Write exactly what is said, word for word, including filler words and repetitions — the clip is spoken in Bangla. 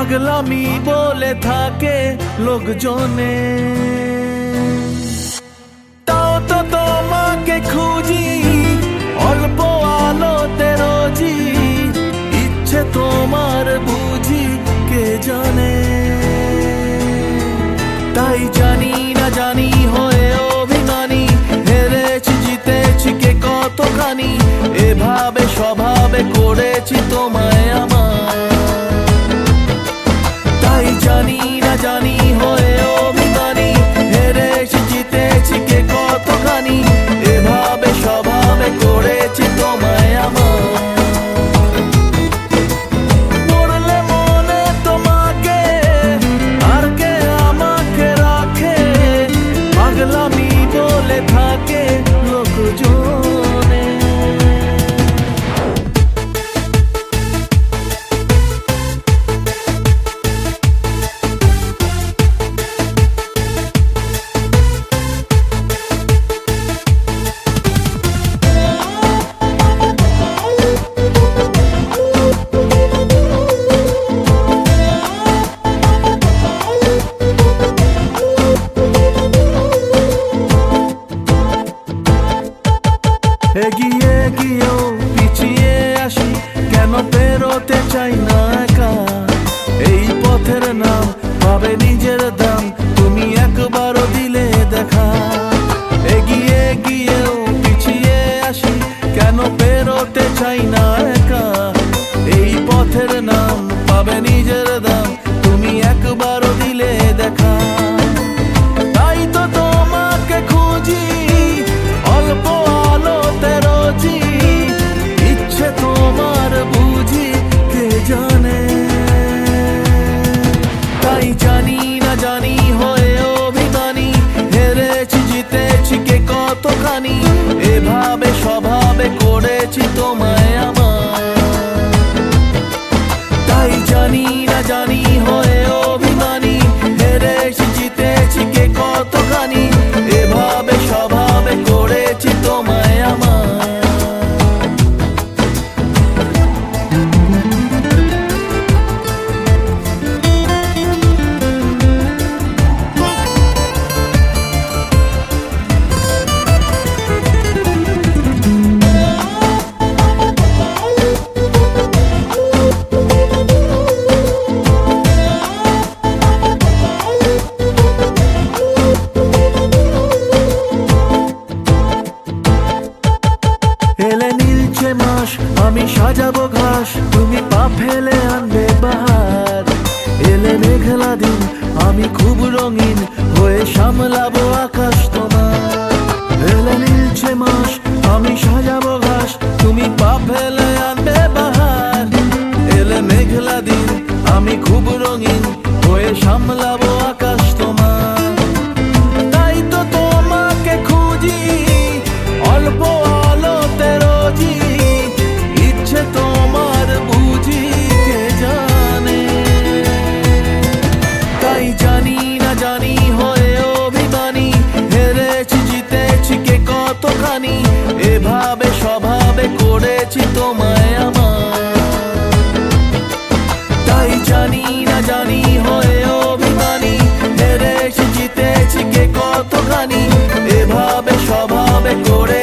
পাগলামি বলে থাকে লোকজনে, তাও তো তোমাকে খুঁজি অল্প আলোতে রোজি, ইচ্ছে তোমার বুঝি কে জানে। তাই জানি না জানি হয়ে অভিমানী, হেরেছি জিতেছি কে কতখানি, এভাবে স্বভাবে করেছি তোমায় আমার। তাই জানি না জানি হয়ে অভিমানী, হেরেছি জিতেছি কে কতখানি, এভাবে স্বভাবে করেছি তোমায় আমার। পড়লে মনে তোমাকে আর কে আমাকে রাখে, পাগলামি বলে থাকে লোকজনে। এগিয়ে গিয়েও পিছিয়ে আসি, কেন পেরোতে চাই না একা, এই পথের নাম পাবে নিজের দাম, তুমি একবারও দিলে দেখা। এগিয়ে গিয়েও পিছিয়ে আসি, কেন পেরোতে চাই না একা, এই পথের নাম পাবে নিজের দাম, তুমি একবারও দিলে দেখা। তাই তো তোমাকে খুঁজি অল্প আলোতে রোজি, ইচ্ছে তোমার বুঝি কে জানে। তাই জানি না জানি হয়ে অভিমানী, হেরেছি জিতেছি কে কতখানি, এভাবে স্বভাবে করেছি তোমায় আমার। তাই জানি না জানি হয়ে অভিমানী, হেরেছি জিতেছি কে কতখানি, এভাবে স্বভাবে করেছি তোমায় আমার। এলে নীলচে মাস আমি সাজাবো ঘাস, তুমি পা ফেলে আনবে বাহার। এলে মেঘলা দিন আমি খুব রঙিন হয়ে সামলাবো আকাশ তোমার। এলে নীলচে মাস আমি সাজাবো ঘাস, তুমি পা ফেলে আনবে বাহার। এলে মেঘলা দিন আমি খুব রঙিন হয়ে সামলাবো আকাশ তোমার। তাই তো তোমাকে খুঁজি অল্প আলোতে রোজি, ইচ্ছে তোমার বুঝি কে জানে। তাই জানি না জানি হয়ে অভিমানী, হেরেছি জিতেছি কে কতখানি, এভাবে স্বভাবে করেছি তোমায় আমার। তাই জানি না জানি হয়ে অভিমানী, হেরেছি জিতেছি কে কতখানি, এভাবে স্বভাবে করে